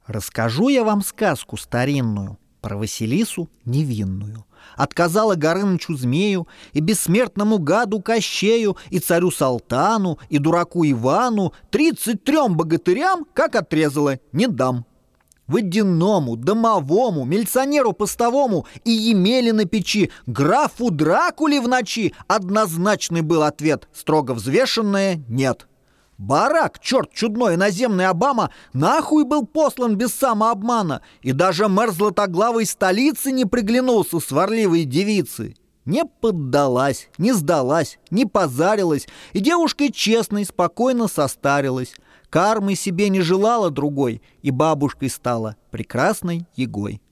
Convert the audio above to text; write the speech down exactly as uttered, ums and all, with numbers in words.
Расскажу я вам сказку старинную про Василису невинную. Отказала Горынычу Змею и бессмертному гаду Кощею, и царю Салтану, и дураку Ивану, тридцать трем богатырям, как отрезала, не дам. Водяному, домовому, милиционеру постовому и Емеле на печи, графу Дракуле в ночи однозначный был ответ, строго взвешенное «нет». Барак, черт чудной, иноземный Обама, нахуй был послан без самообмана, и даже мэр златоглавой столицы не приглянулся сварливой девицы. Не поддалась, не сдалась, не позарилась, и девушкой честной спокойно состарилась. Кармы себе не желала другой, и бабушкой стала прекрасной егой.